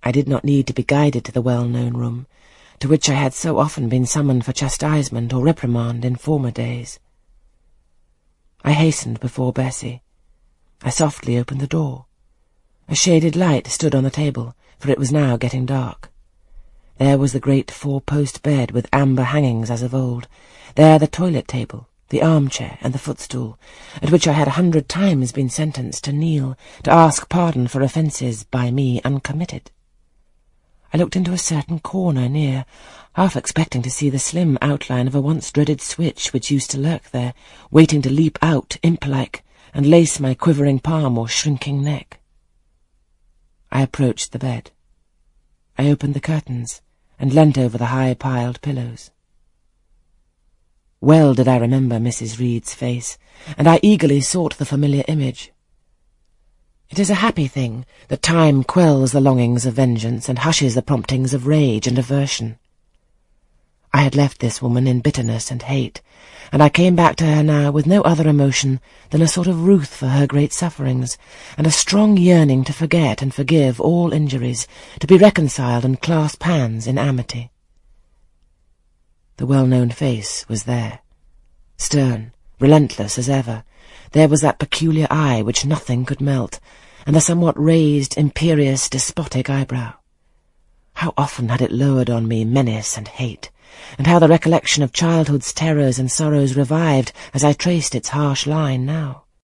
I did not need to be guided to the well-known room, to which I had so often been summoned for chastisement or reprimand in former days. I hastened before Bessie. I softly opened the door. A shaded light stood on the table, for it was now getting dark. There was the great four-post bed with amber hangings as of old. There the toilet table, the armchair, and the footstool, at which I had 100 times been sentenced to kneel, to ask pardon for offences by me uncommitted. I looked into a certain corner near, half expecting to see the slim outline of a once-dreaded switch which used to lurk there, waiting to leap out, imp-like, and lace my quivering palm or shrinking neck. I approached the bed. I opened the curtains, and leant over the high-piled pillows. Well did I remember Mrs. Reed's face, and I eagerly sought the familiar image. It is a happy thing that time quells the longings of vengeance and hushes the promptings of rage and aversion. I had left this woman in bitterness and hate, and I came back to her now with no other emotion than a sort of ruth for her great sufferings, and a strong yearning to forget and forgive all injuries, to be reconciled and clasp hands in amity. The well-known face was there, stern, relentless as ever. There was that peculiar eye which nothing could melt, and the somewhat raised, imperious, despotic eyebrow. How often had it lowered on me menace and hate, and how the recollection of childhood's terrors and sorrows revived as I traced its harsh line now.